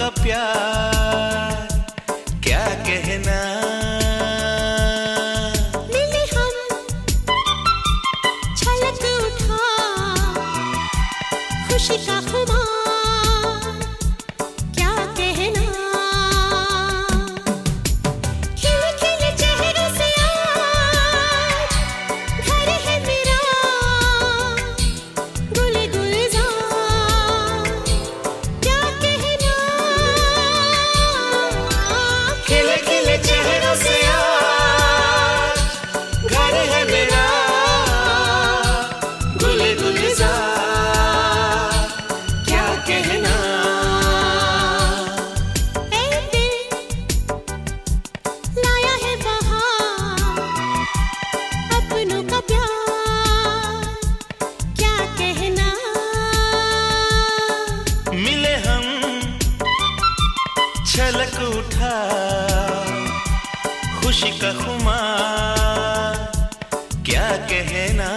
प्यार क्या कहना। मिले हम छलक उठा खुशी का खुमार क्या कहना। खिले खिले चेहरों से आज घर है मेरा गुले गुलजार क्या कहना। खिले खिले चेहरों से आज घर है मेरा गुले गुलजार क्या कहना। ऐ दिल लाया है बहार अपनों का प्यार क्या कहना। मिले हम छलक उठा खुशी का खुमार क्या कहना।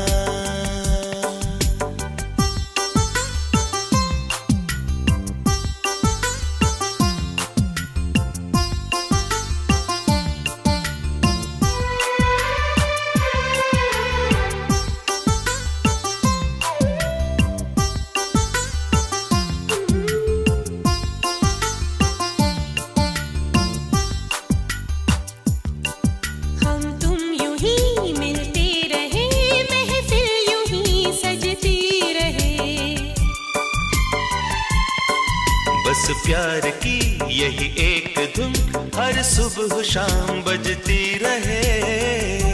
हम तुम यूं ही मिलते रहे महफिल यूं ही सजती रहे। बस प्यार की यही एक धुन हर सुबह शाम बजती रहे।